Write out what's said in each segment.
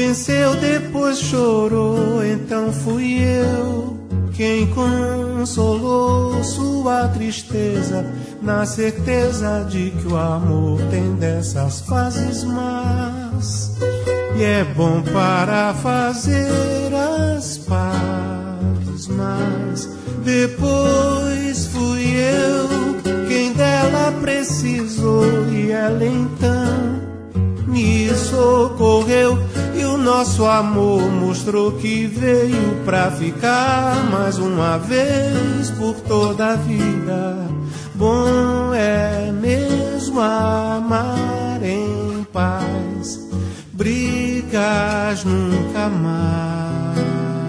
venceu, depois chorou, então fui eu quem consolou sua tristeza, na certeza de que o amor tem dessas fases más, e é bom para fazer as pazes. Mas depois fui eu quem dela precisou, e ela então me socorreu, e o nosso amor mostrou que veio pra ficar mais uma vez por toda a vida. Bom é mesmo amar em paz, brigas nunca mais.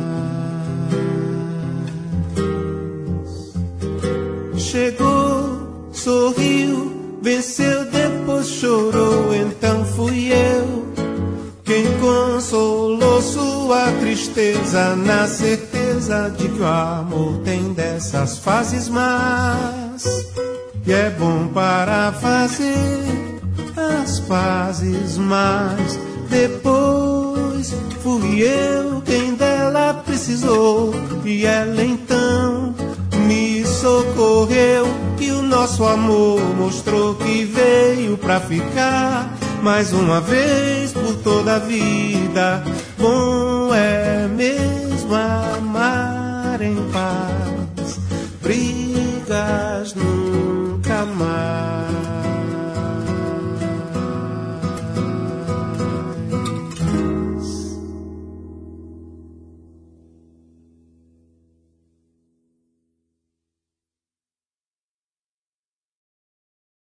Chegou, sorriu, venceu, depois chorou, então fui eu quem consolou sua tristeza, na certeza de que o amor tem dessas fases más, e é bom para fazer as pazes. Mas depois fui eu quem dela precisou, e ela então me socorreu, e o nosso amor mostrou que veio pra ficar mais uma vez por toda a vida. Bom é mesmo amar em paz, brigas no